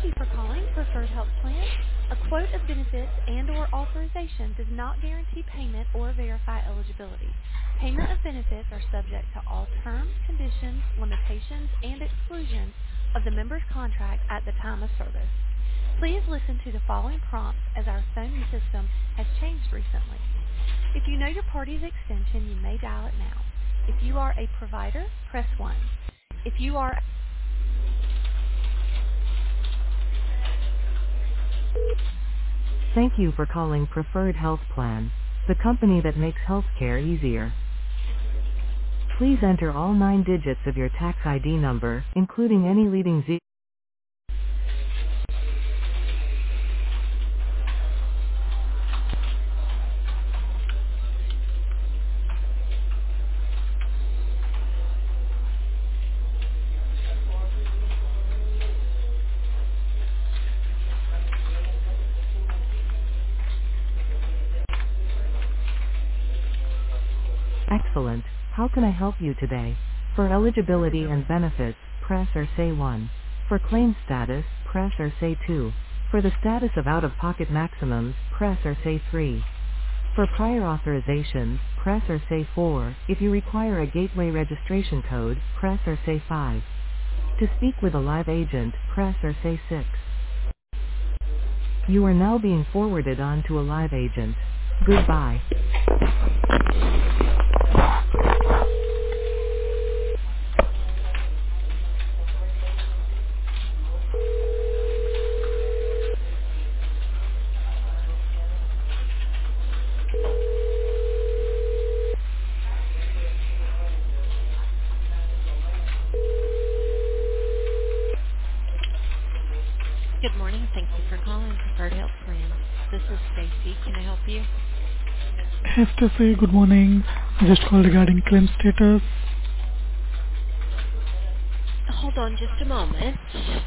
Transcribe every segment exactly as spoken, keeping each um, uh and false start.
you for calling Preferred Health Plan. A quote of benefits and/or authorization does not guarantee payment or verify eligibility. Payment of benefits are subject to all terms, conditions, limitations, and exclusions of the member's contract at the time of service. Please listen to the following prompts as our phone system has changed recently. If you know your party's extension, you may dial it now. If you are a provider, press one. If you are Thank you for calling Preferred Health Plan, the company that makes healthcare easier. Please enter all nine digits of your tax I D number, including any leading Z. Excellent. How can I help you today? For eligibility and benefits, press or say one. For claim status, press or say two. For the status of out-of-pocket maximums, press or say three. For prior authorizations, press or say four. If you require a gateway registration code, press or say five. To speak with a live agent, press or say six. You are now being forwarded on to a live agent. Goodbye. Good morning. Thank you for calling Preferred Health Plan. This is Stacy. Can I help you? Yes, to say good morning. I just called regarding claim status. Hold on just a moment.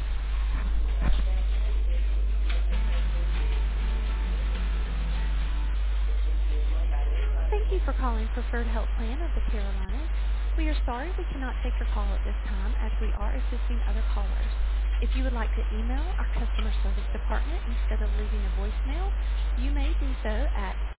Thank you for calling Preferred Health Plan of the Carolinas. We are sorry we cannot take your call at this time as we are assisting other callers. If you would like to email our customer service department instead of leaving a voicemail, you may do so at